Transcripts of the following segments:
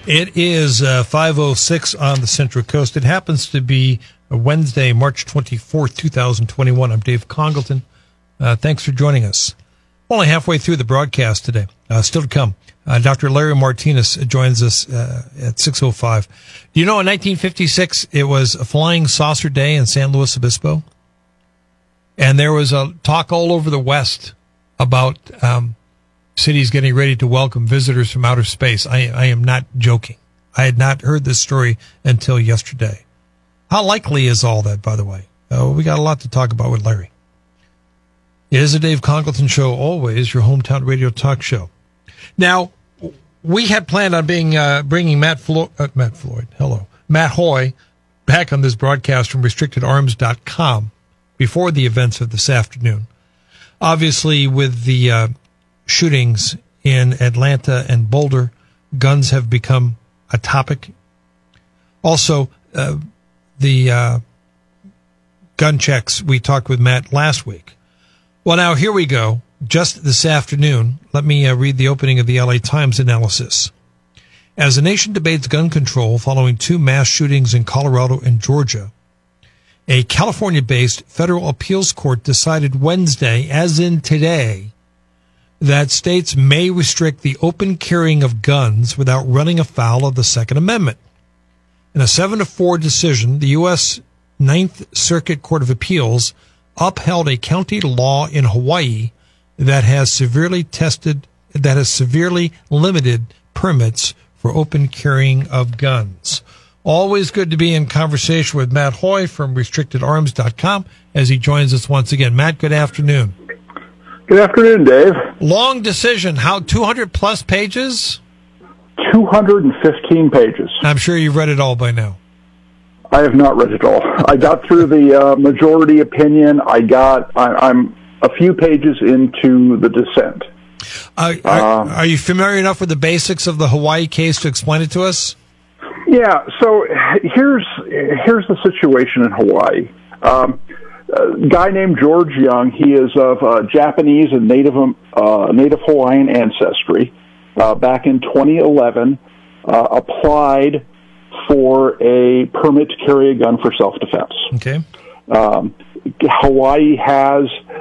It is 5:06 on the Central Coast. It happens to be Wednesday, March 24th, 2021. I'm Dave Congleton. Thanks for joining us. Only halfway through the broadcast today. Still to come. Dr. Larry Martinez joins us at 6:05. Do you know in 1956 it was a Flying Saucer Day in San Luis Obispo? And there was a talk all over the West about cities getting ready to welcome visitors from outer space. I am not joking. I had not heard this story until yesterday. How likely is all that, by the way? We got a lot to talk about with Larry. It is a Dave Congleton show, always your hometown radio talk show. Now, we had planned on bringing Matt Hoy back on this broadcast from RestrictedArms.com before the events of this afternoon. Obviously, with the shootings in Atlanta and Boulder, guns have become a topic. Also, the gun checks, we talked with Matt last week. Well, now here we go. Just this afternoon, let me read the opening of the LA Times analysis. As the nation debates gun control following two mass shootings in Colorado and Georgia, a California-based federal appeals court decided Wednesday, as in today, that states may restrict the open carrying of guns without running afoul of the Second Amendment. In a 7-4 decision, the U.S. Ninth Circuit Court of Appeals upheld a county law in Hawaii that has severely limited permits for open carrying of guns. Always good to be in conversation with Matt Hoy from RestrictedArms.com as he joins us once again. Matt, good afternoon. Good afternoon, Dave. Long decision. How, 200 plus pages? 215 pages. I'm sure you've read it all by now. I have not read it all. I got through the majority opinion. I'm a few pages into the dissent. Are you familiar enough with the basics of the Hawaii case to explain it to us? Yeah. So here's the situation in Hawaii. A guy named George Young. He is of Japanese and Native Hawaiian ancestry. Back in 2011, applied for a permit to carry a gun for self-defense. Okay. Hawaii has,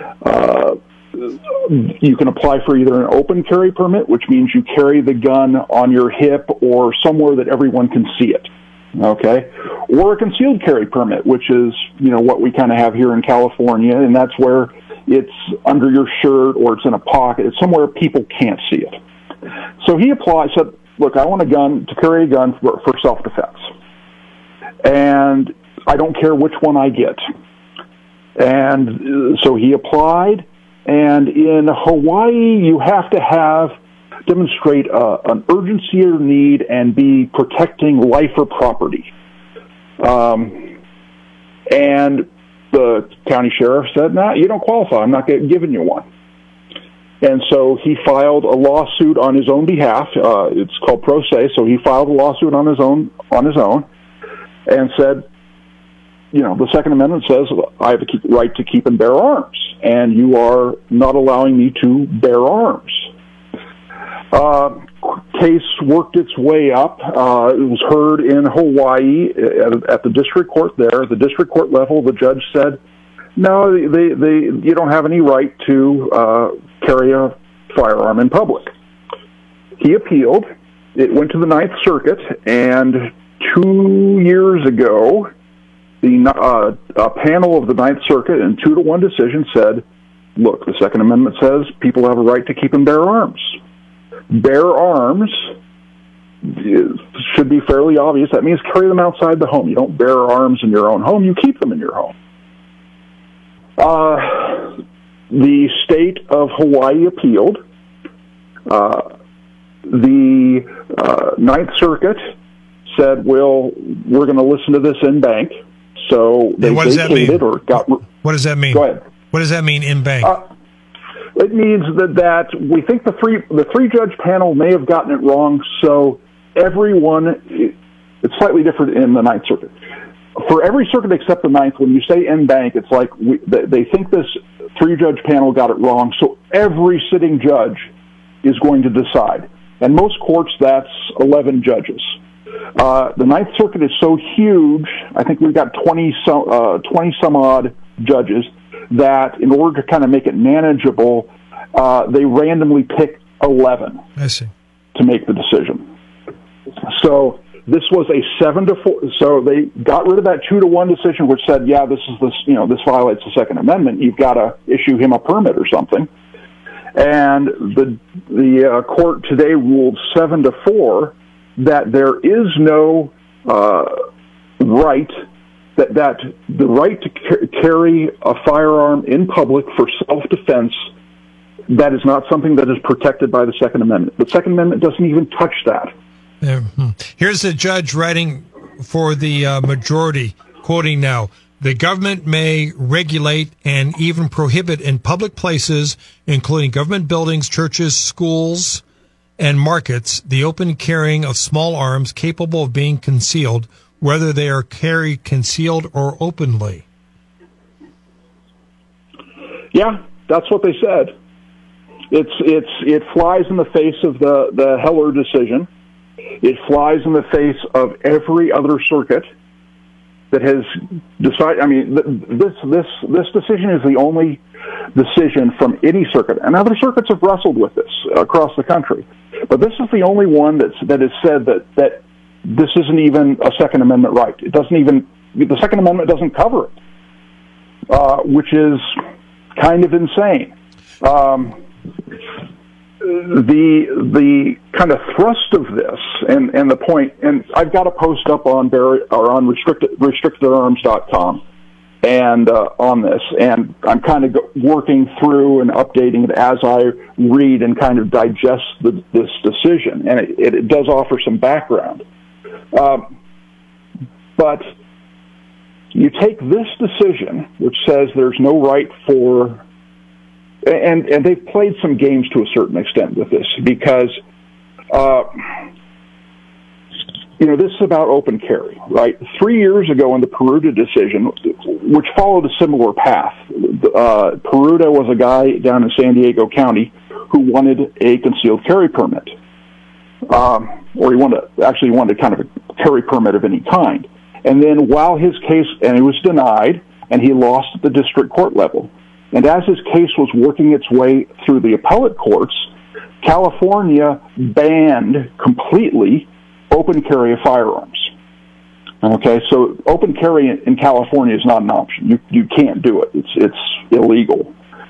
you can apply for either an open carry permit, which means you carry the gun on your hip or somewhere that everyone can see it, okay, or a concealed carry permit, which is, what we kind of have here in California, and that's where it's under your shirt or it's in a pocket. It's somewhere people can't see it. So he applied, said, look, I want to carry a gun for self-defense. And I don't care which one I get. And so he applied, and in Hawaii, you have to demonstrate an urgency or need and be protecting life or property. And the county sheriff said, no, you don't qualify. I'm not giving you one. And so he filed a lawsuit on his own behalf. It's called pro se. So he filed a lawsuit on his own, and said, the Second Amendment says I have a right to keep and bear arms, and you are not allowing me to bear arms. Case worked its way up. It was heard in Hawaii at the district court there. At the district court level, the judge said, no, you don't have any right to carry a firearm in public. He appealed. It went to the Ninth Circuit, and 2 years ago, a panel of the Ninth Circuit in 2-1 decision said, look, the Second Amendment says people have a right to keep and bear arms. Bear arms should be fairly obvious. That means carry them outside the home. You don't bear arms in your own home. You keep them in your home. The state of Hawaii appealed. The Ninth Circuit said, well, we're going to listen to this en banc. So they vacated or got... What does that mean? Go ahead. What does that mean, en banc? It means that we think the three-judge panel may have gotten it wrong, so everyone... It's slightly different in the Ninth Circuit. For every circuit except the Ninth, when you say en banc, it's like they think this three-judge panel got it wrong, so every sitting judge is going to decide. And most courts, that's 11 judges. The Ninth Circuit is so huge, I think we've got 20 some odd judges, that in order to kind of make it manageable, they randomly pick 11 to make the decision. So this was a 7-4. So they got rid of that 2-1 decision, which said, yeah, this violates the Second Amendment. You've got to issue him a permit or something. And the court today ruled 7-4 that there is no right, that the right to carry a firearm in public for self-defense, that is not something that is protected by the Second Amendment. The Second Amendment doesn't even touch that. Here's the judge writing for the majority, quoting now, "The government may regulate and even prohibit in public places, including government buildings, churches, schools, and markets, the open carrying of small arms capable of being concealed, whether they are carried concealed or openly." Yeah, that's what they said. It flies in the face of the Heller decision. It flies in the face of every other circuit that has decided. I mean, this decision is the only decision from any circuit, and other circuits have wrestled with this across the country. But this is the only one that has said that this isn't even a Second Amendment right. It doesn't even, the Second Amendment doesn't cover it, which is kind of insane. The kind of thrust of this and the point, and I've got a post up on restrictedarms.com and on this, and I'm kind of working through and updating it as I read and kind of digest this decision, and it does offer some background. But you take this decision, which says there's no right for, and they've played some games to a certain extent with this, because this is about open carry, right? 3 years ago in the Peruta decision, which followed a similar path, Peruta was a guy down in San Diego County who wanted a concealed carry permit. Or he wanted kind of a carry permit of any kind. And then while his case, and it was denied, and he lost at the district court level. And as his case was working its way through the appellate courts, California banned completely open carry of firearms. Okay, so open carry in California is not an option. You can't do it. It's illegal.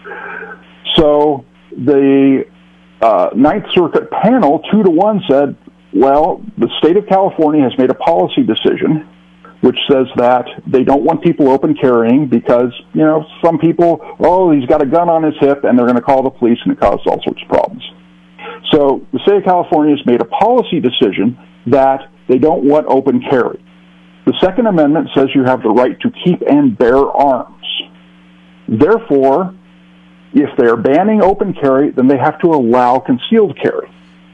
So the Ninth Circuit panel, 2-1, said, well, the state of California has made a policy decision which says that they don't want people open carrying because, some people, he's got a gun on his hip, and they're going to call the police, and it causes all sorts of problems. So the state of California has made a policy decision that they don't want open carry. The Second Amendment says you have the right to keep and bear arms. Therefore, if they're banning open carry, then they have to allow concealed carry.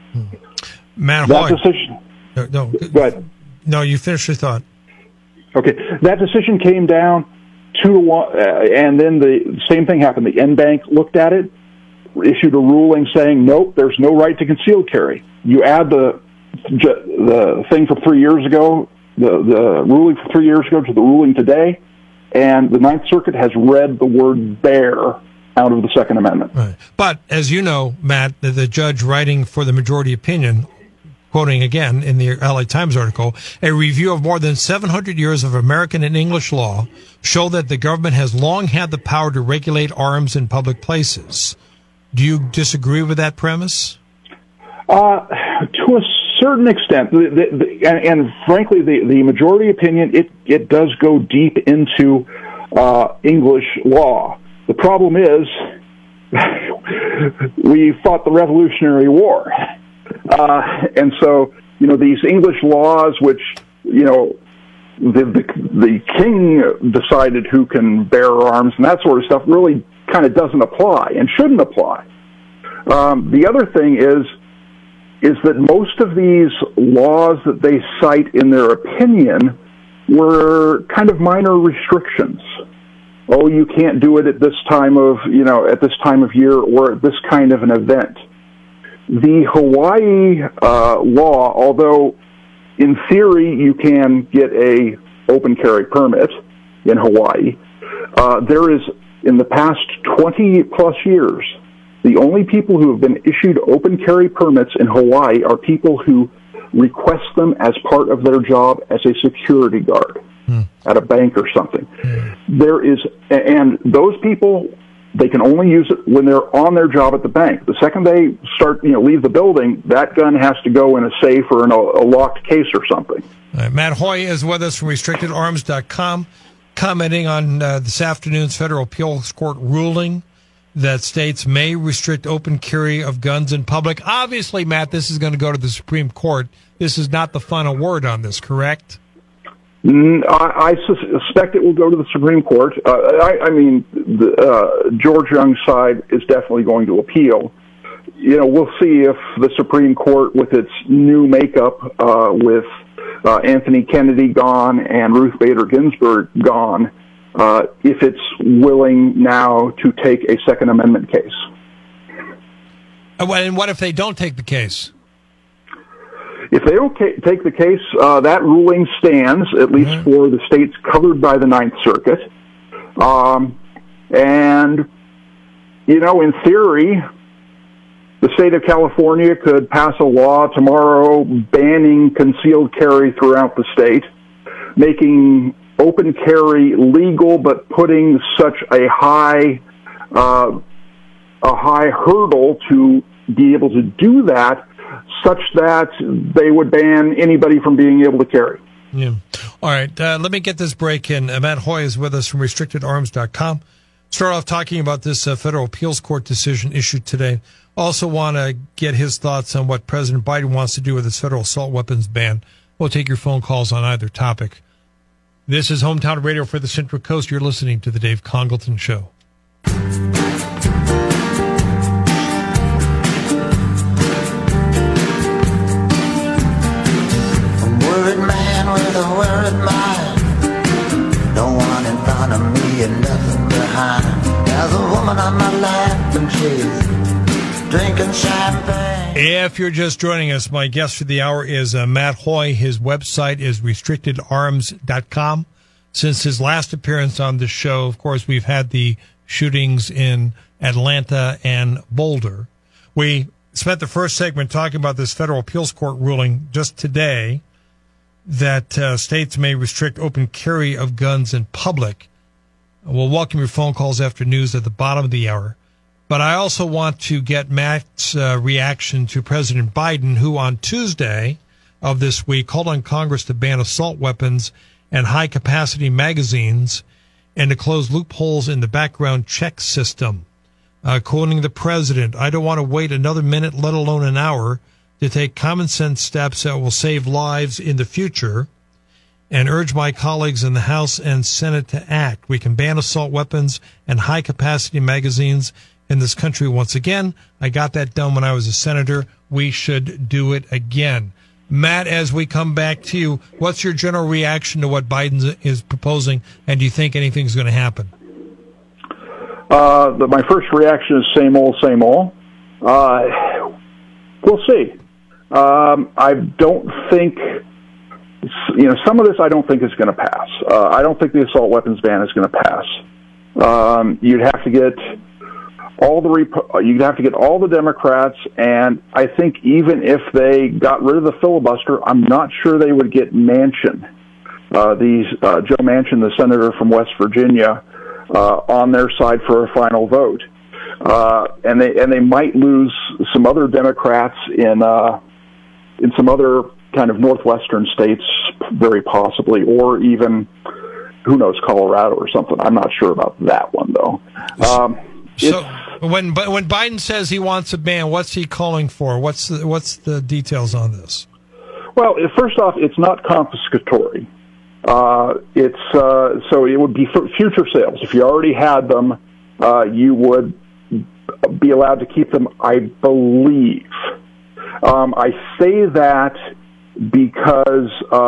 Matt that Hoy. Decision. No, go ahead. No, you finish your thought. Okay, that decision came down 2-1, and then the same thing happened. The NBank looked at it, issued a ruling saying, nope, there's no right to concealed carry. You add the thing from 3 years ago, the ruling from 3 years ago to the ruling today, and the Ninth Circuit has read the word bear out of the Second Amendment. Right. But as you know, Matt, the judge writing for the majority opinion, quoting again in the LA Times article, a review of more than 700 years of American and English law show that the government has long had the power to regulate arms in public places. Do you disagree with that premise? To a certain extent, and frankly, the majority opinion, it does go deep into English law. The problem is, we fought the Revolutionary War. And so, these English laws, which, the king decided who can bear arms and that sort of stuff, really kind of doesn't apply and shouldn't apply. The other thing is that most of these laws that they cite in their opinion were kind of minor restrictions. Oh, you can't do it at this time of, at this time of year or at this kind of an event. The Hawaii law, although in theory you can get a open carry permit in Hawaii, there is, in the past 20 plus years, the only people who have been issued open carry permits in Hawaii are people who request them as part of their job as a security guard at a bank or something. There is, and those people, they can only use it when they're on their job at the bank. The second they start, leave the building, that gun has to go in a safe or in a locked case or something. Matt Hoy is with us from RestrictedArms.com, commenting on this afternoon's federal appeals court ruling that states may restrict open carry of guns in public. Obviously, Matt, this is going to go to the Supreme Court. This is not the final word on this, correct? I suspect it will go to the Supreme Court. George Young's side is definitely going to appeal. We'll see if the Supreme Court, with its new makeup, with Anthony Kennedy gone and Ruth Bader Ginsburg gone, if it's willing now to take a Second Amendment case. And what if they don't take the case? If they don't take the case, that ruling stands, at least for the states covered by the Ninth Circuit. In theory, the state of California could pass a law tomorrow banning concealed carry throughout the state, making open carry legal, but putting such a high hurdle to be able to do that, such that they would ban anybody from being able to carry. Yeah. All right. Let me get this break in. Matt Hoy is with us from RestrictedArms.com. Start off talking about this federal appeals court decision issued today. Also want to get his thoughts on what President Biden wants to do with his federal assault weapons ban. We'll take your phone calls on either topic. This is Hometown Radio for the Central Coast. You're listening to The Dave Congleton Show. With a worried mind, no one in front of me and nothing behind. There's a woman on my lap and she's drinking champagne. If you're just joining us, my guest for the hour is Matt Hoy. His website is restrictedarms.com. Since his last appearance on the show, of course, we've had the shootings in Atlanta and Boulder. We spent the first segment talking about this federal appeals court ruling just today that states may restrict open carry of guns in public. We'll welcome your phone calls after news at the bottom of the hour. But I also want to get Matt's reaction to President Biden, who on Tuesday of this week called on Congress to ban assault weapons and high-capacity magazines and to close loopholes in the background check system. Quoting the president, "I don't want to wait another minute, let alone an hour, to take common sense steps that will save lives in the future and urge my colleagues in the House and Senate to act. We can ban assault weapons and high-capacity magazines in this country once again. I got that done when I was a senator. We should do it again." Matt, as we come back to you, what's your general reaction to what Biden is proposing, and do you think anything's going to happen? My first reaction is same old, same old. We'll see. I don't think, some of this I don't think is going to pass. I don't think the assault weapons ban is going to pass. You'd have to get all the Democrats, and I think even if they got rid of the filibuster, I'm not sure they would get Manchin, Joe Manchin, the senator from West Virginia, on their side for a final vote. And they might lose some other Democrats in some other kind of northwestern states, very possibly, or even, who knows, Colorado or something. I'm not sure about that one, though. So when Biden says he wants a ban, what's he calling for? What's the details on this? Well, first off, it's not confiscatory. So it would be for future sales. If you already had them, you would be allowed to keep them, I believe. I say that because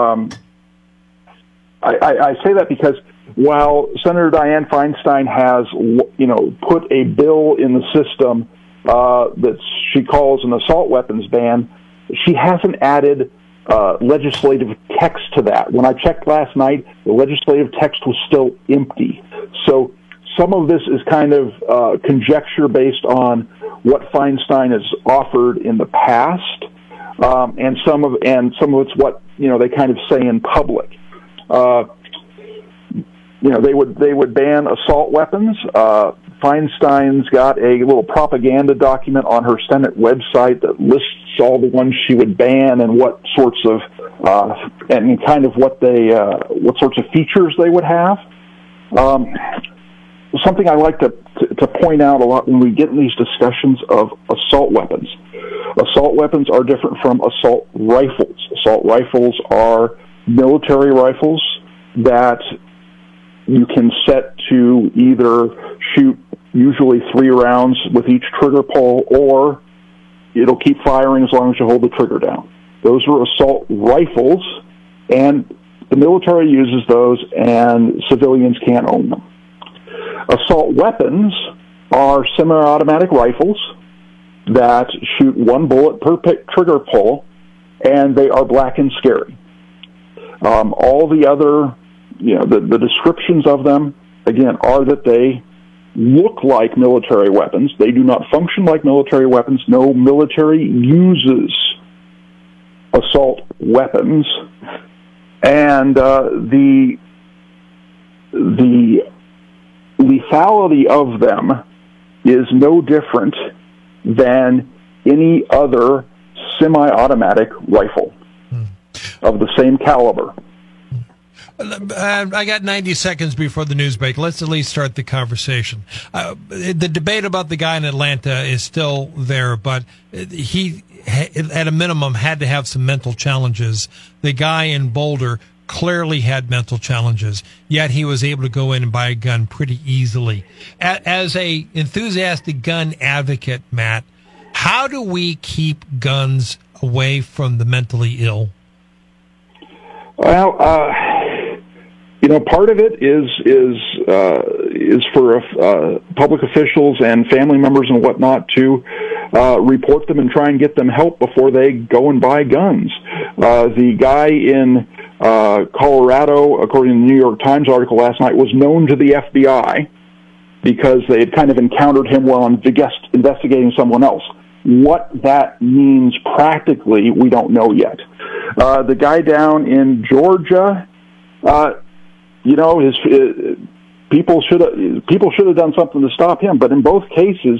I say that because while Senator Dianne Feinstein has, put a bill in the system that she calls an assault weapons ban, she hasn't added legislative text to that. When I checked last night, the legislative text was still empty. So some of this is kind of conjecture based on what Feinstein has offered in the past, and some of it's what they kind of say in public. They would ban assault weapons. Feinstein's got a little propaganda document on her Senate website that lists all the ones she would ban and what sorts of and kind of what sorts of features they would have. Something I like to point out a lot when we get in these discussions of assault weapons. Assault weapons are different from assault rifles. Assault rifles are military rifles that you can set to either shoot usually 3 rounds with each trigger pull, or it'll keep firing as long as you hold the trigger down. Those are assault rifles, and the military uses those, and civilians can't own them. Assault weapons are semi-automatic rifles that shoot 1 bullet per trigger pull, and they are black and scary. All the other, the descriptions of them, again, are that they look like military weapons. They do not function like military weapons. No military uses assault weapons. And the lethality of them is no different than any other semi-automatic rifle of the same caliber. I got 90 seconds before the news break. Let's at least start the conversation. The debate about the guy in Atlanta is still there, but he, at a minimum, had to have some mental challenges. The guy in Boulder clearly had mental challenges, yet he was able to go in and buy a gun pretty easily. As a enthusiastic gun advocate, Matt, how do we keep guns away from the mentally ill? Well, part of it is for public officials and family members and whatnot to report them and try and get them help before they go and buy guns. The guy in Colorado, according to the New York Times article last night, was known to the FBI because they had kind of encountered him while investigating someone else. What that means practically, we don't know yet. The guy down in Georgia, people should have done something to stop him. But in both cases,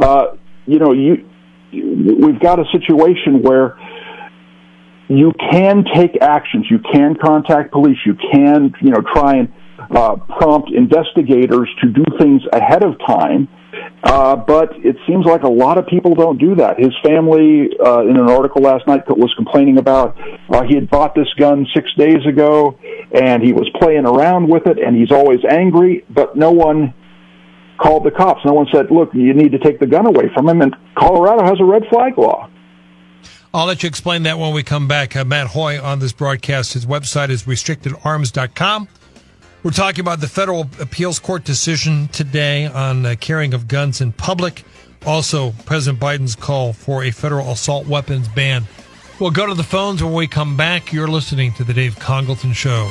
we've got a situation where you can take actions. You can contact police. You can, try and prompt investigators to do things ahead of time. But it seems like a lot of people don't do that. His family, in an article last night, was complaining about he had bought this gun 6 days ago, and he was playing around with it, and he's always angry, but no one called the cops. No one said, look, you need to take the gun away from him, and Colorado has a red flag law. I'll let you explain that when we come back. Matt Hoy on this broadcast. His website is restrictedarms.com. We're talking about the federal appeals court decision today on carrying of guns in public. Also, President Biden's call for a federal assault weapons ban. We'll go to the phones when we come back. You're listening to The Dave Congleton Show.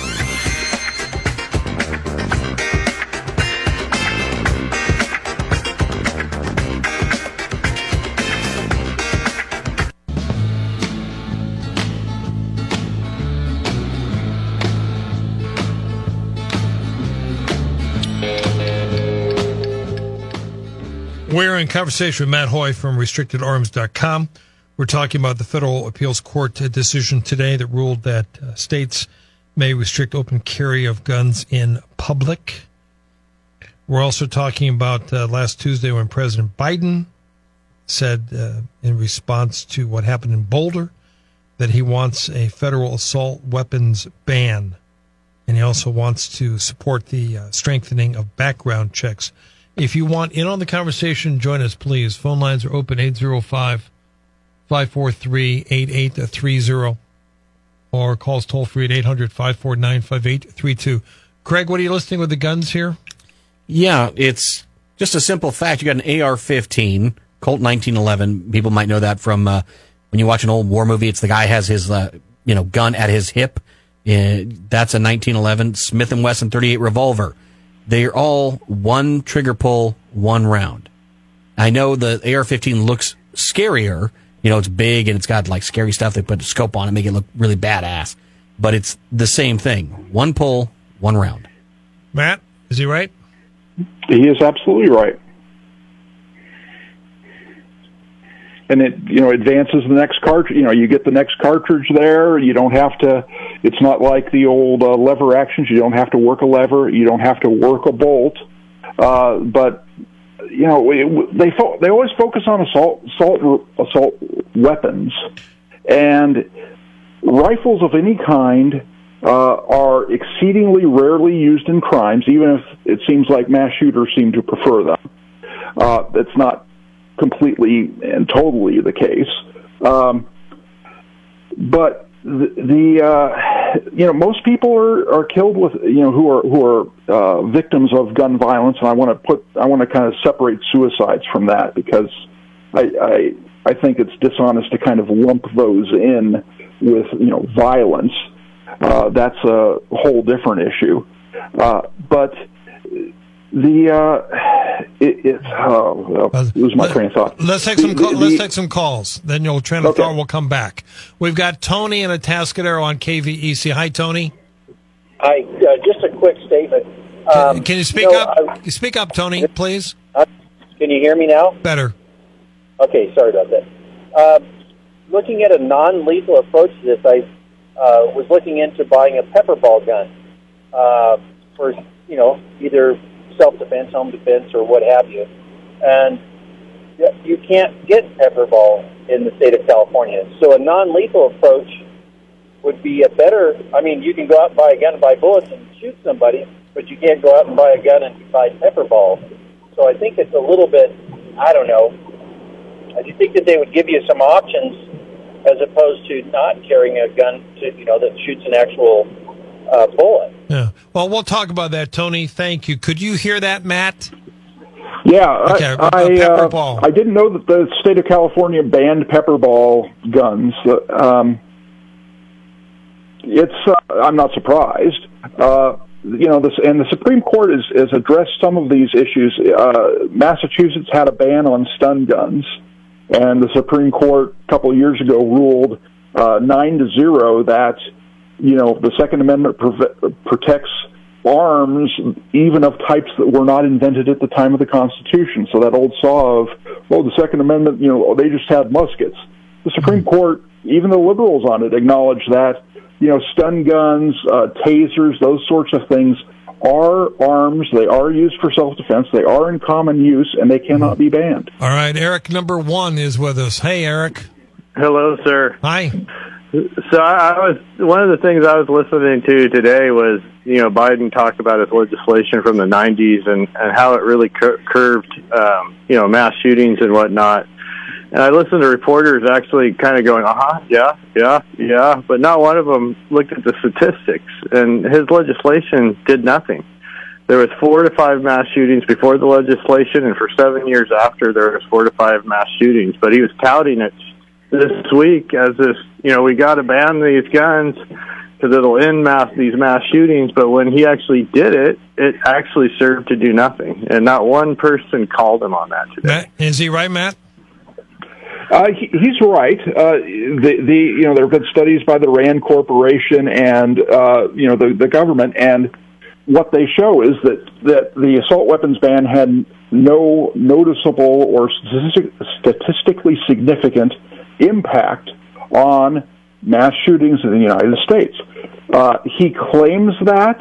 We're in conversation with Matt Hoy from RestrictedArms.com. We're talking about the federal appeals court decision today that ruled that states may restrict open carry of guns in public. We're also talking about last Tuesday when President Biden said in response to what happened in Boulder that he wants a federal assault weapons ban. And he also wants to support the strengthening of background checks. If you want in on the conversation, join us, please. Phone lines are open, 805-543-8830, or calls toll-free at 800-549-5832. Craig, what are you listening with the guns here? Yeah, it's just a simple fact. You got an AR-15, Colt 1911. People might know that from when you watch an old war movie. It's the guy has his gun at his hip. That's a 1911 Smith & Wesson 38 revolver. They're all one trigger pull, one round. I know the AR-15 looks scarier. It's big and it's got like scary stuff. They put a scope on it, make it look really badass. But it's the same thing. One pull, one round. Matt, is he right? He is absolutely right. And it, advances the next cartridge. You get the next cartridge there. You don't have to. It's not like the old lever actions. You don't have to work a lever. You don't have to work a bolt. But they always focus on assault weapons, and rifles of any kind are exceedingly rarely used in crimes. Even if it seems like mass shooters seem to prefer them, that's not completely and totally the case. But most people are killed with who are victims of gun violence, and I want to kind of separate suicides from that, because I think it's dishonest to kind of lump those in with violence. That's a whole different issue. But lose my train of thought. Let's take some calls. Then your train of thought will come back. We've got Tony in Atascadero on KVEC. Hi, Tony. Hi. Just a quick statement. Can you speak up? Speak up, Tony, please. Can you hear me now? Better. Okay. Sorry about that. Looking at a non-lethal approach to this, I was looking into buying a pepper ball gun for either self-defense, home defense, or what have you. And you can't get pepper ball in the state of California. So a non-lethal approach would be a better... I mean, you can go out and buy a gun and buy bullets and shoot somebody, but you can't go out and buy a gun and buy pepper balls. So I think it's a little bit... I don't know. I do think that they would give you some options as opposed to not carrying a gun that shoots an actual bullet. Yeah. Well, we'll talk about that, Tony. Thank you. Could you hear that, Matt? Yeah. Okay. Pepper ball. I didn't know that the state of California banned pepper ball guns. I'm not surprised. The Supreme Court has addressed some of these issues. Massachusetts had a ban on stun guns, and the Supreme Court a couple of years ago ruled 9-0 that the Second Amendment protects arms even of types that were not invented at the time of the Constitution. So that old saw of, the Second Amendment, they just had muskets. The Supreme Court, even the liberals on it, acknowledged that stun guns, tasers, those sorts of things are arms. They are used for self-defense. They are in common use, and they cannot be banned. All right, Eric number 1 is with us. Hey, Eric. Hello, sir. Hi. So one of the things I was listening to today was, Biden talked about his legislation from the 90s and how it really curved, mass shootings and whatnot. And I listened to reporters actually kind of going, yeah, but not one of them looked at the statistics. And his legislation did nothing. There was 4 to 5 mass shootings before the legislation, and for 7 years after, there was 4 to 5 mass shootings. But he was touting it this week as this, we got to ban these guns because it'll end these mass shootings. But when he actually did it, it actually served to do nothing. And not one person called him on that today. Matt, is he right, Matt? He's right. There have been studies by the RAND Corporation and the government, and what they show is that the assault weapons ban had no noticeable or statistically significant impact on mass shootings in the United States. He claims that.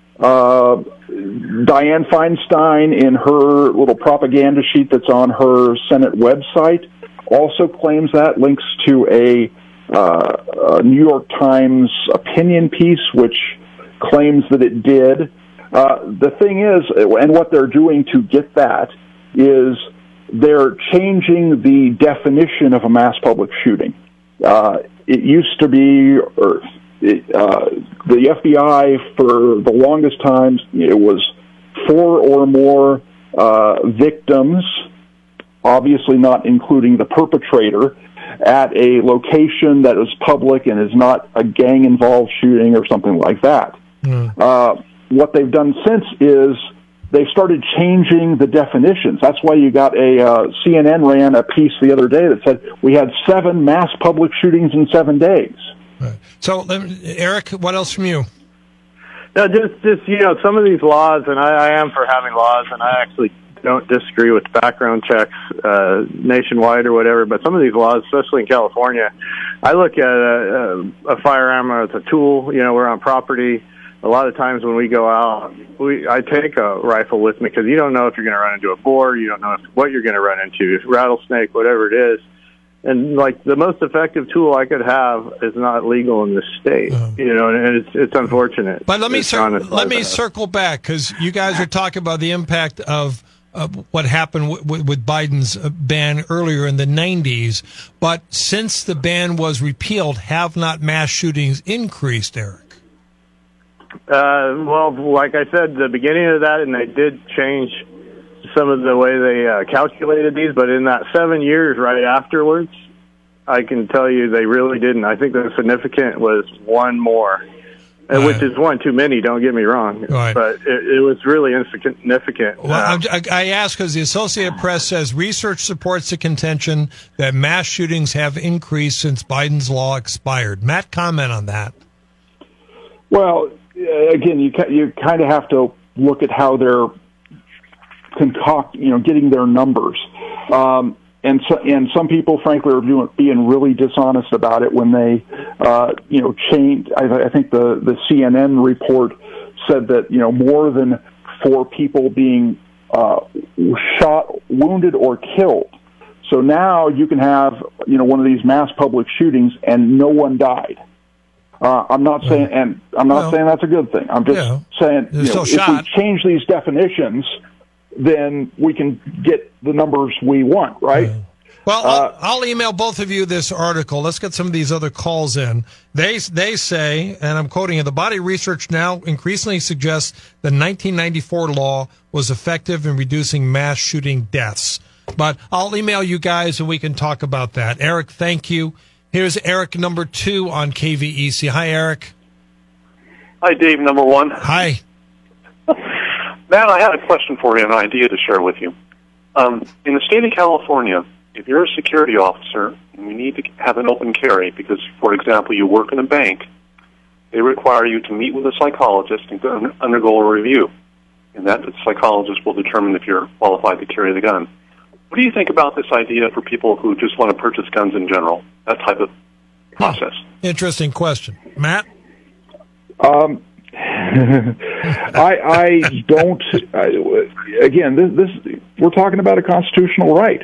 Dianne Feinstein, in her little propaganda sheet that's on her Senate website, also claims that, links to a New York Times opinion piece which claims that it did. The thing is, and what they're doing to get that, is they're changing the definition of a mass public shooting. It used to be, the FBI for the longest time, it was 4 or more victims obviously not including the perpetrator, at a location that is public and is not a gang-involved shooting or something like that. What they've done since is they've started changing the definitions. That's why you got CNN ran a piece the other day that said we had 7 mass public shootings in 7 days. Right. So, Eric, what else from you? No, just some of these laws, and I am for having laws, and I actually don't disagree with background checks nationwide or whatever, but some of these laws, especially in California, I look at a firearm as a tool. We're on property. A lot of times when we go out, I take a rifle with me because you don't know if you're going to run into a boar, you don't know what you're going to run into, rattlesnake, whatever it is. And like the most effective tool I could have is not legal in this state, and it's unfortunate. But let me circle back, because you guys are talking about the impact of what happened with Biden's ban earlier in the 90s. But since the ban was repealed, have not mass shootings increased, Eric? Well, like I said, the beginning of that, and they did change some of the way they calculated these, but in that 7 years right afterwards, I can tell you they really didn't. I think the significant was one more, which is one too many, don't get me wrong, but it was really insignificant. Well, I ask because the Associated Press says research supports the contention that mass shootings have increased since Biden's law expired. Matt, comment on that. Well, again, you kind of have to look at how they're getting their numbers. And some people, frankly, are being really dishonest about it when they, change. I think the CNN report said that, more than 4 people being shot, wounded, or killed. So now you can have, one of these mass public shootings and no one died. I'm not saying, saying that's a good thing. I'm just saying, if we change these definitions, then we can get the numbers we want, right? Well, I'll email both of you this article. Let's get some of these other calls in. They say, and I'm quoting it, the body research now increasingly suggests the 1994 law was effective in reducing mass shooting deaths. But I'll email you guys and we can talk about that. Eric, thank you. Here's Eric number 2 on KVEC. Hi, Eric. Hi, Dave number 1. Hi. Matt, I had a question for you, an idea to share with you. In the state of California, if you're a security officer and you need to have an open carry because, for example, you work in a bank, they require you to meet with a psychologist and undergo a review. And that psychologist will determine if you're qualified to carry the gun. What do you think about this idea for people who just want to purchase guns in general, that type of process? Interesting question. Matt? I don't. Again, we're talking about a constitutional right.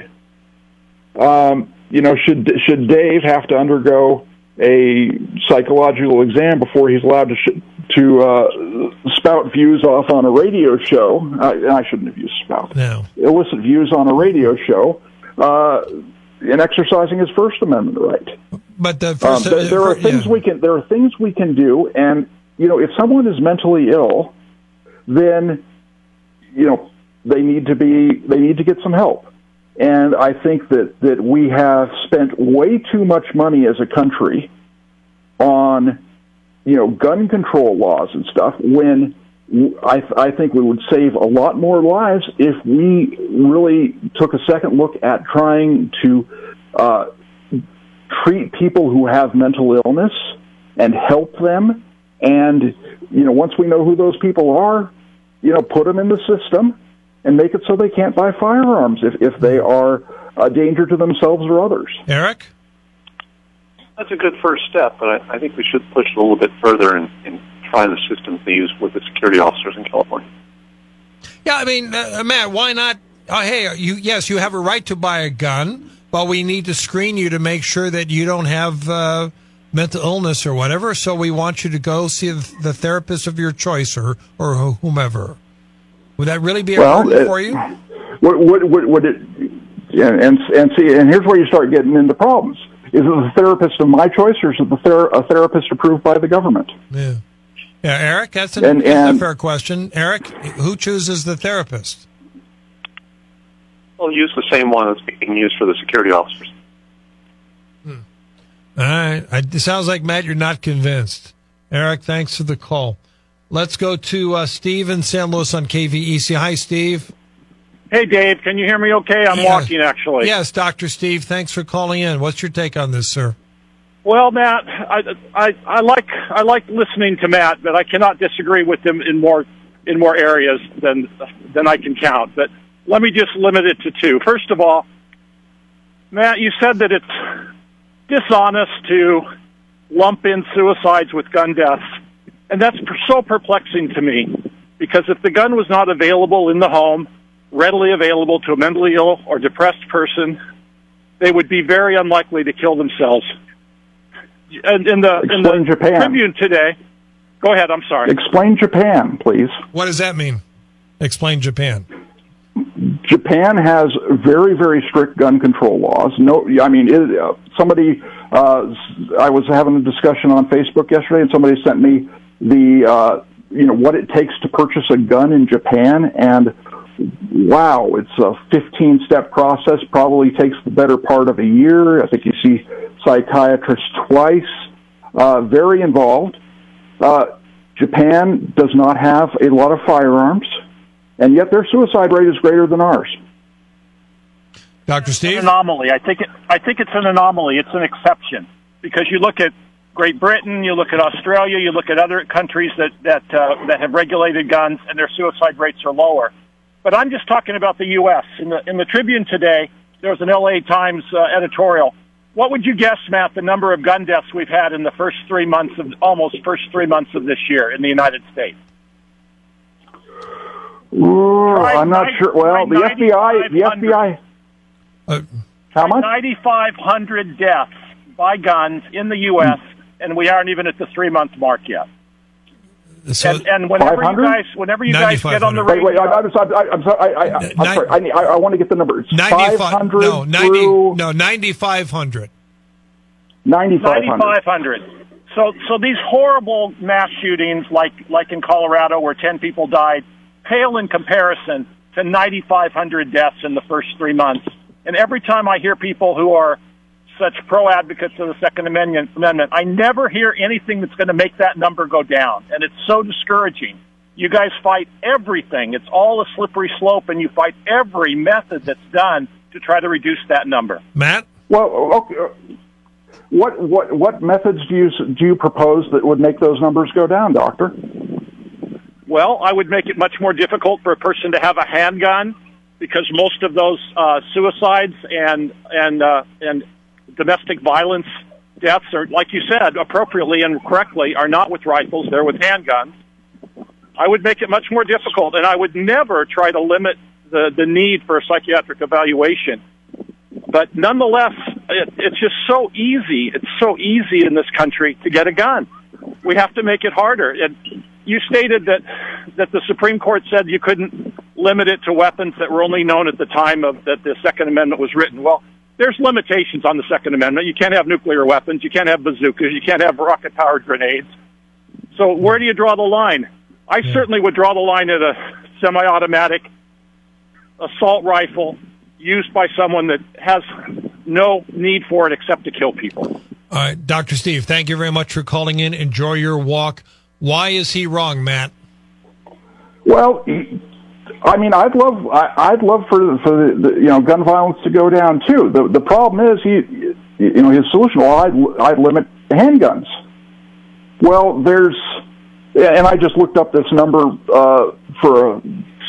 Should Dave have to undergo a psychological exam before he's allowed to spout views off on a radio show? I shouldn't have used spout. No. Illicit views on a radio show in exercising his First Amendment right. But there are things we can do, and if someone is mentally ill, then they need to get some help. And I think that we have spent way too much money as a country on gun control laws and stuff, when I think we would save a lot more lives if we really took a second look at trying to treat people who have mental illness and help them. And, once we know who those people are, put them in the system and make it so they can't buy firearms if they are a danger to themselves or others. Eric? That's a good first step, but I think we should push it a little bit further and try the systems they use with the security officers in California. Yeah, I mean, Matt, why not? You have a right to buy a gun, but we need to screen you to make sure that you don't have mental illness or whatever, so we want you to go see the therapist of your choice or whomever. Would that really be a burden for you? Would it? And here's where you start getting into problems. Is it the therapist of my choice, or is it a therapist approved by the government? Yeah, Eric, that's a fair question. Eric, who chooses the therapist? They'll use the same one that's being used for the security officers. All right. It sounds like, Matt, you're not convinced. Eric, thanks for the call. Let's go to Steve in San Luis on KVEC. Hi, Steve. Hey, Dave. Can you hear me okay? I'm walking, actually. Yes, Dr. Steve. Thanks for calling in. What's your take on this, sir? Well, Matt, I like listening to Matt, but I cannot disagree with him in more areas than I can count. But let me just limit it to two. First of all, Matt, you said that it's dishonest to lump in suicides with gun deaths, and that's so perplexing to me, because if the gun was not available in the home, readily available to a mentally ill or depressed person, they would be very unlikely to kill themselves. And in the Japan. Tribune today, go ahead, I'm sorry. Explain Japan, please. What does that mean? Explain Japan. Japan has very, very strict gun control laws. I was having a discussion on Facebook yesterday, and somebody sent me what it takes to purchase a gun in Japan, and wow, it's a 15-step process, probably takes the better part of a year. I think you see psychiatrists twice, very involved. Japan does not have a lot of firearms, and yet their suicide rate is greater than ours. Dr. Steve? It's an anomaly. I think it's an anomaly. It's an exception, because you look at Great Britain, you look at Australia, you look at other countries that have regulated guns, and their suicide rates are lower. But I'm just talking about the U.S. In the Tribune today, there was an L.A. Times editorial. What would you guess, Matt, the number of gun deaths we've had in the first 3 months of this year in the United States? I'm not sure. Well, the FBI. How much? 9,500 deaths by guns in the U.S., and we aren't even at the 3 month mark yet. So, and whenever you guys get on the radio, wait, I'm sorry. I want to get the number. It's 500 No, 9,500. 9,500. So these horrible mass shootings, like in Colorado, where 10 people died, pale in comparison to 9,500 deaths in the first 3 months. And every time I hear people who are such pro-advocates of the Second Amendment, I never hear anything that's going to make that number go down. And it's so discouraging. You guys fight everything. It's all a slippery slope, and you fight every method that's done to try to reduce that number. Matt? Well, okay. What methods do you propose that would make those numbers go down, Doctor? Well, I would make it much more difficult for a person to have a handgun, because most of those suicides and domestic violence deaths are, like you said, appropriately and correctly, are not with rifles, they're with handguns. I would make it much more difficult, and I would never try to limit the need for a psychiatric evaluation. But nonetheless, it's just so easy. It's so easy in this country to get a gun. We have to make it harder. And you stated that the Supreme Court said you couldn't limit it to weapons that were only known at the time that the Second Amendment was written. Well, there's limitations on the Second Amendment. You can't have nuclear weapons. You can't have bazookas. You can't have rocket-powered grenades. So where do you draw the line? I certainly would draw the line at a semi-automatic assault rifle used by someone that has no need for it except to kill people. All right, Dr. Steve, thank you very much for calling in. Enjoy your walk. Why is he wrong, Matt? Well, I mean, I'd love for the gun violence to go down too. The problem is his solution. Well, I'd limit handguns. Well, and I just looked up this number for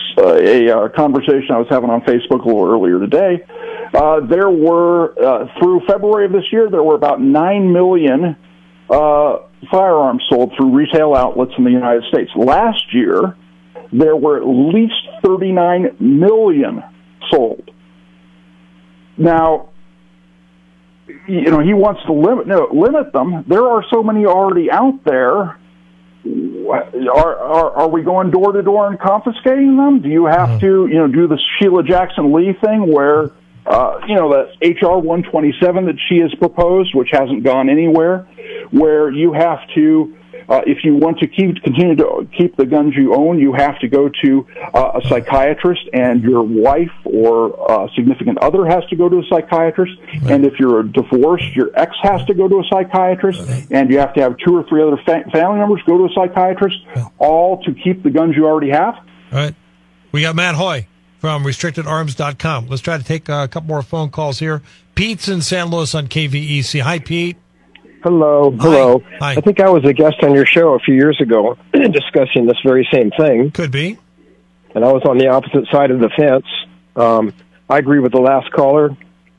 a conversation I was having on Facebook a little earlier today. There were through February of this year, there were about 9 million firearms sold through retail outlets in the United States. Last year, there were at least 39 million sold. Now, he wants to limit them. There are so many already out there. Are we going door to door and confiscating them? Do you have to, do the Sheila Jackson Lee thing where, the HR 127 that she has proposed, which hasn't gone anywhere, where you have to If you want to continue to keep the guns you own, you have to go to a psychiatrist, and your wife or a significant other has to go to a psychiatrist. Right. And if you're divorced, your ex has to go to a psychiatrist, and you have to have 2 or 3 other family members go to a psychiatrist, all to keep the guns you already have. All right. We got Matt Hoy from RestrictedArms.com. Let's try to take a couple more phone calls here. Pete's in San Luis on KVEC. Hi, Pete. Hello. Hi. I think I was a guest on your show a few years ago discussing this very same thing. Could be. And I was on the opposite side of the fence. I agree with the last caller.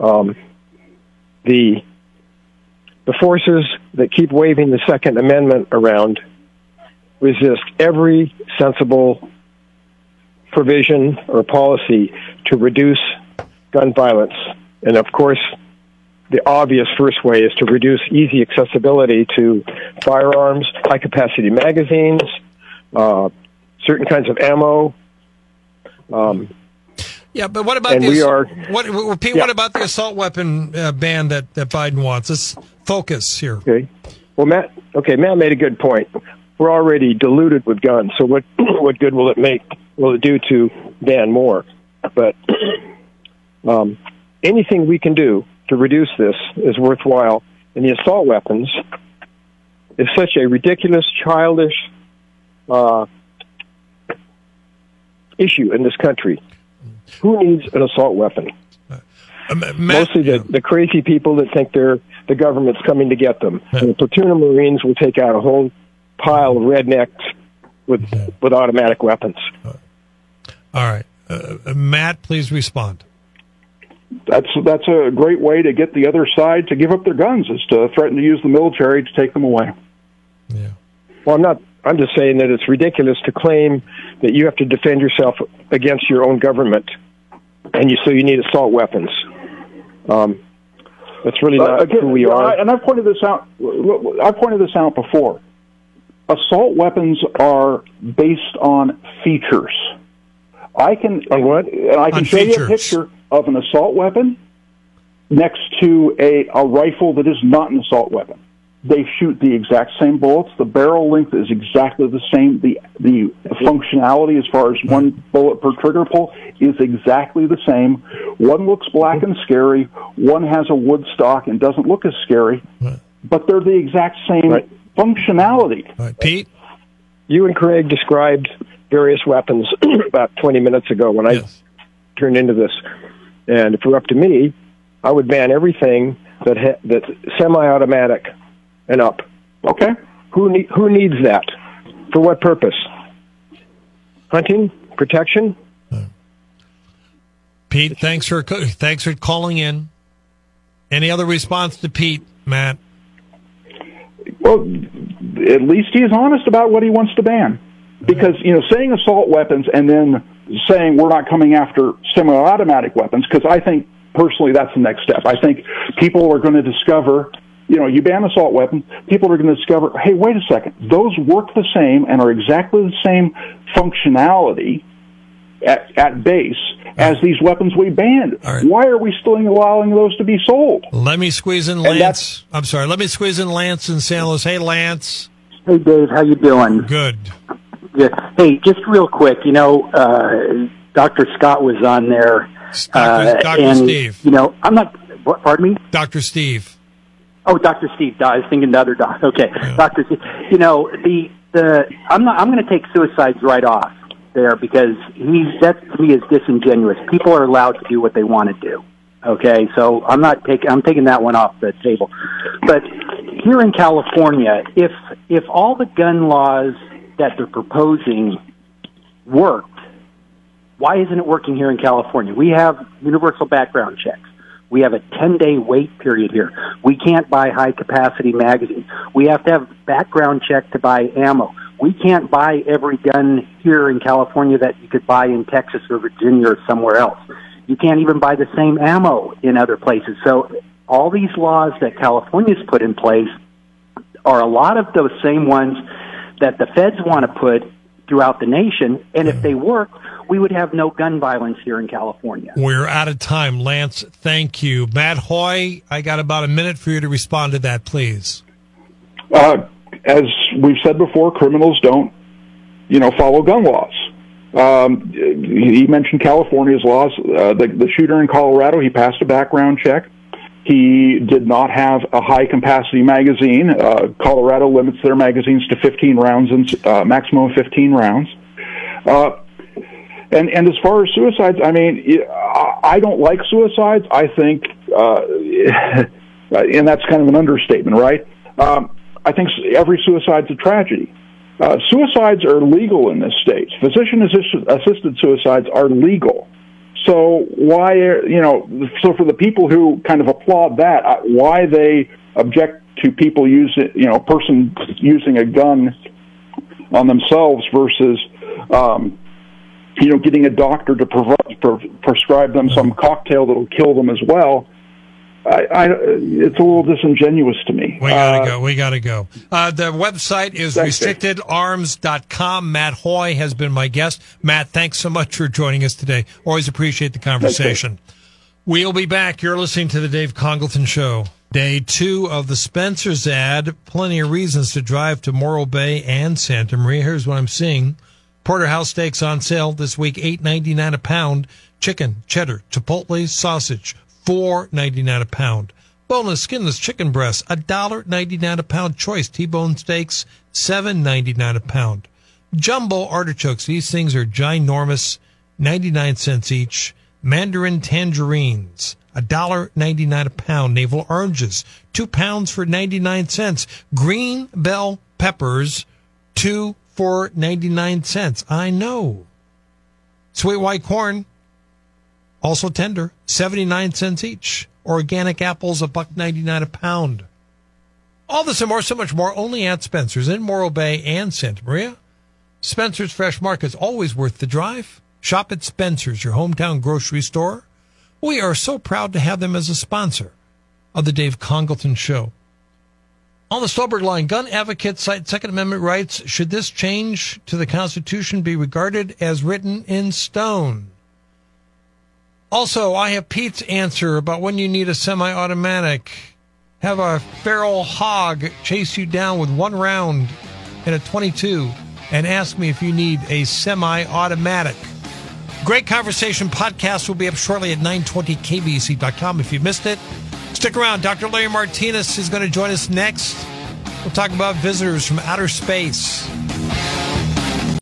The forces that keep waving the Second Amendment around resist every sensible provision or policy to reduce gun violence. And of course, the obvious first way is to reduce easy accessibility to firearms, high-capacity magazines, certain kinds of ammo. Yeah, but what about Pete? What about the assault weapon ban that Biden wants? Let's focus here. Okay. Well, Matt made a good point. We're already diluted with guns, so what good will it make? Will it do to ban more? But anything we can do to reduce this is worthwhile. And the assault weapons is such a ridiculous, childish issue in this country. Who needs an assault weapon? Mostly the crazy people that think the government's coming to get them. And a platoon of Marines will take out a whole pile of rednecks with automatic weapons. All right. Matt, please respond. That's a great way to get the other side to give up their guns, is to threaten to use the military to take them away. Yeah. Well, I'm just saying that it's ridiculous to claim that you have to defend yourself against your own government, and so you need assault weapons. That's really not who we are. And I've pointed this out before. Assault weapons are based on features. I can show you a picture of an assault weapon next to a rifle that is not an assault weapon. They shoot the exact same bullets. The barrel length is exactly the same. The functionality as far as one bullet per trigger pull is exactly the same. One looks black and scary. One has a wood stock and doesn't look as scary. Right. But they're the exact same functionality. Right. Pete? You and Craig described various weapons about 20 minutes ago when I turned into this. And if it were up to me, I would ban everything that's semi-automatic and up. Okay. Who needs that? For what purpose? Hunting? Protection? Pete, thanks for calling in. Any other response to Pete, Matt? Well, at least he is honest about what he wants to ban. Because, saying assault weapons and then saying we're not coming after semi-automatic weapons, because I think, personally, that's the next step. I think people are going to discover, you ban assault weapons, people are going to discover, hey, wait a second, those work the same and are exactly the same functionality at base as these weapons we banned. Right. Why are we still allowing those to be sold? Let me squeeze in Lance. Let me squeeze in Lance in San Luis. Hey, Lance. Hey, Dave. How you doing? Good. Yeah. Hey, just real quick, Dr. Scott was on there. Dr. Steve. I'm not, pardon me? Dr. Steve. Oh, Dr. Steve. I was thinking the other doc. Okay. Yeah. Dr. Steve. I'm going to take suicides right off there because that to me is disingenuous. People are allowed to do what they want to do. Okay. So I'm taking that one off the table. But here in California, if all the gun laws that they're proposing worked, why isn't it working here in California? We have universal background checks. We have a 10-day wait period here. We can't buy high-capacity magazines. We have to have background check to buy ammo. We can't buy every gun here in California that you could buy in Texas or Virginia or somewhere else. You can't even buy the same ammo in other places. So all these laws that California's put in place are a lot of those same ones that the feds want to put throughout the nation, and if they work, we would have no gun violence here in California. We're out of time, Lance. Thank you. Matt Hoy, I got about a minute for you to respond to that, please. As we've said before, criminals don't, follow gun laws. He mentioned California's laws. The shooter in Colorado, he passed a background check. He did not have a high-capacity magazine. Colorado limits their magazines to 15 rounds, and maximum of 15 rounds. And as far as suicides, I mean, I don't like suicides. I think, and that's kind of an understatement, right? I think every suicide's a tragedy. Suicides are legal in this state. Physician-assisted suicides are legal. So why, so for the people who kind of applaud that, why they object to people person using a gun on themselves versus, getting a doctor to prescribe them some cocktail that'll kill them as well. It's a little disingenuous to me. We gotta go. The website is restrictedarms.com. Matt Hoy has been my guest. Matt, thanks so much for joining us today. Always appreciate the conversation. We'll be back. You're listening to the Dave Congleton Show. Day 2 of the Spencer's ad. Plenty of reasons to drive to Morro Bay and Santa Maria. Here's what I'm seeing. Porterhouse steaks on sale this week, $8.99 a pound. Chicken, cheddar, chipotle, sausage, $4.99 a pound. Boneless, skinless chicken breasts, $1.99 a pound. Choice T-bone steaks, $7.99 a pound. Jumbo artichokes, these things are ginormous, 99 cents each. Mandarin tangerines, $1.99 a pound. Navel oranges, 2 pounds for 99 cents. Green bell peppers, 2 for 99 cents. I know. Sweet white corn, also tender, 79 cents each. Organic apples, $1.99 a pound. All this and more, so much more, only at Spencer's in Morro Bay and Santa Maria. Spencer's Fresh Market's always worth the drive. Shop at Spencer's, your hometown grocery store. We are so proud to have them as a sponsor of the Dave Congleton Show. On the Stolberg line, gun advocates cite Second Amendment rights. Should this change to the Constitution be regarded as written in stone? Also, I have Pete's answer about when you need a semi-automatic. Have a feral hog chase you down with 1 round in a .22 and ask me if you need a semi-automatic. Great conversation podcast will be up shortly at 920kbc.com if you missed it. Stick around. Dr. Larry Martinez is going to join us next. We'll talk about visitors from outer space.